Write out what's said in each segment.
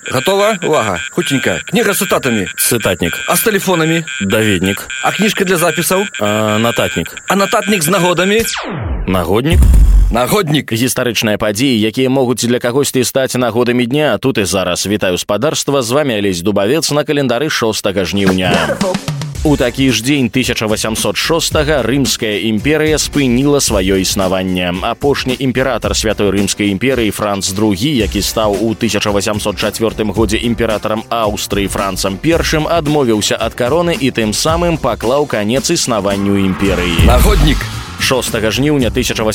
Готова? Увага. Хутенька. Книга с цитатами. Цытатнік. А с телефонами? Даведнік. А книжка для записаў? Нататнік. А нататнік з нагодамі? Нагоднік. Нагоднік. Гістарычныя падзеі, якія могуць для кагосьці стаць нагодамі дня. Тут і зараз. Вітаю спадарства. З вами Алесь Дубавец на календары 6 жніўня. У такі ж дзень 1806-го Рымская імперыя спыніла сваё існаванне. Апошні імператар Святой Рымскай імперыі Франц II, які стаў у 1804 годзе імператарам Аўстрыі Францам I, адмовіўся ад кароны і тым самым паклаў канец існаванню імперыі. Нагоднік. 6 жніўня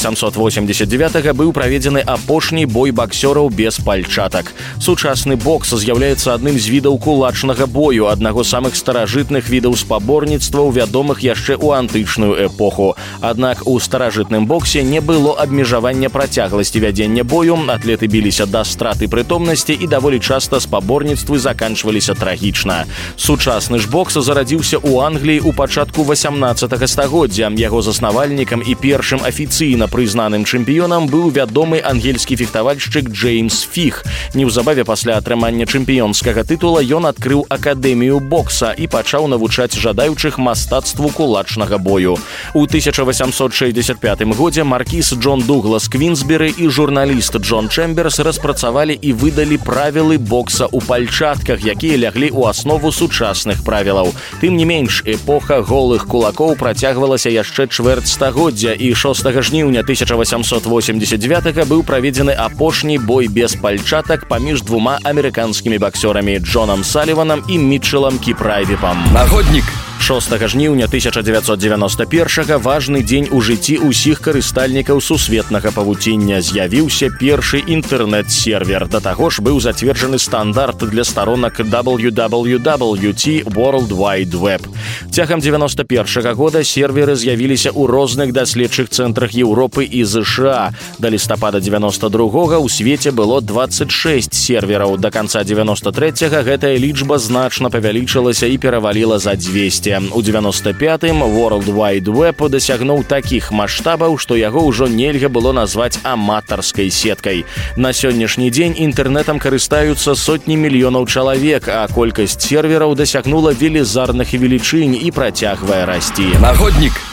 1889 быў праведзены апошні бой баксёраў без пальчатак. Сучасны бокс з'яўляецца адным з відаў кулачнага бою, аднаго з самых старажытных відаў спаборніцтваў, вядомых яшчэ ў антычную эпоху. Аднак у старажытным боксе не было абмежавання працягласці вядзення бою, атлеты біліся да страты прытомнасці і даволі часта спаборніцтвы заканчваліся трагічна. Сучасны ж бокс зарадзіўся ў Англіі ў пачатку 18 стагоддзя. Яго заснавальнікам і першым афіцыйна прызнаным чэмпіёнам быў вядомы ангельскі фехтавальшчык Джеймс Фіх. Неўзабаве пасля атрымання чэмпіёнскага тытула ён адкрыў акадэмію бокса і пачаў навучаць жадаючых мастацтву кулачнага бою. У 1865 годзе маркіз Джон Дуглас Квінсберы і журналіст Джон Чэмберс распрацавалі і выдалі правілы бокса ў пальчатках, якія ляглі ў аснову сучасных правілаў. Тым не менш, эпоха голых кулакоў працягвалася яшчэ чвэрць стагоддзя, і 6 жніўня 1889 быў праведзены апошні бой без пальчатак паміж двума амерыканскімі баксёрамі Джонам Саліванам і Мітчелам Кіпрайвіпам. Нагоднік. 6 жніўня 1991 важны дзень у жыцці ўсіх карыстальнікаў сусветнага павуціння. З'явіўся першы інтэрнэт-сервер. Да таго ж быў зацверджаны стандарт для старонак WWWT World Wide Web. Цягам 91 года серверы з'явіліся ў розных даследчых цэнтрах Еўропы і ЗША. Да лістапада 92-го ў свеце было 26 сервераў. Да канца 93-го гэтая лічба значна павялічылася і пераваліла за 200. У 95-м World Wide Web дасягнуў такіх маштабаў, што яго ўжо нельга было назваць аматарскай сеткай. На сённяшні дзень інтэрнэтам карыстаюцца сотні мільёнаў чалавек, а колькасць сервераў дасягнула велізарных велічынь і працягвае расці. Нагоднік.